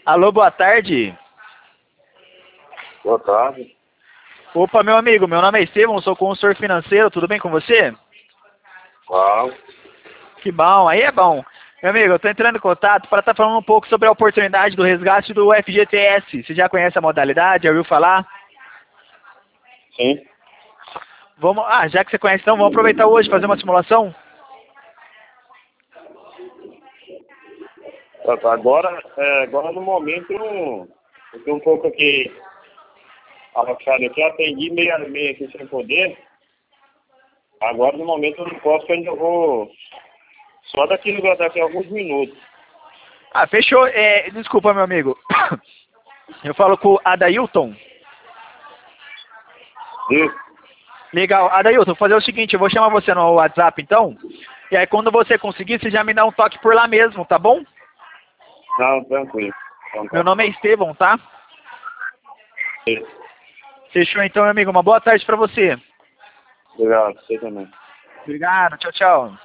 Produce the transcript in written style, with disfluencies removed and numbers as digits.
Alô, boa tarde. Boa tarde. Opa, meu amigo, meu nome é Estevão, sou consultor financeiro, tudo bem com você? Qual? Que bom, aí é bom. Meu amigo, eu tô entrando em contato para estar falando um pouco sobre a oportunidade do resgate do FGTS. Você já conhece a modalidade? Já ouviu falar? Sim. Já que você conhece, então, vamos aproveitar hoje e fazer uma simulação? Tá. Agora no momento eu tô um pouco aqui arrochado aqui, atendi meia aqui sem poder. Agora no momento eu não posso, que ainda vou só daqui a alguns minutos. Ah, fechou. Desculpa, meu amigo. Eu falo com o Adailton. Viu? Legal. Adailton, vou fazer o seguinte, eu vou chamar você no WhatsApp, então. E aí, quando você conseguir, você já me dá um toque por lá mesmo, tá bom? Não, tranquilo. Então, Meu tá. nome é Estevão, tá? Fechou, então, meu amigo. Uma boa tarde pra você. Obrigado, você também. Obrigado. Tchau, tchau.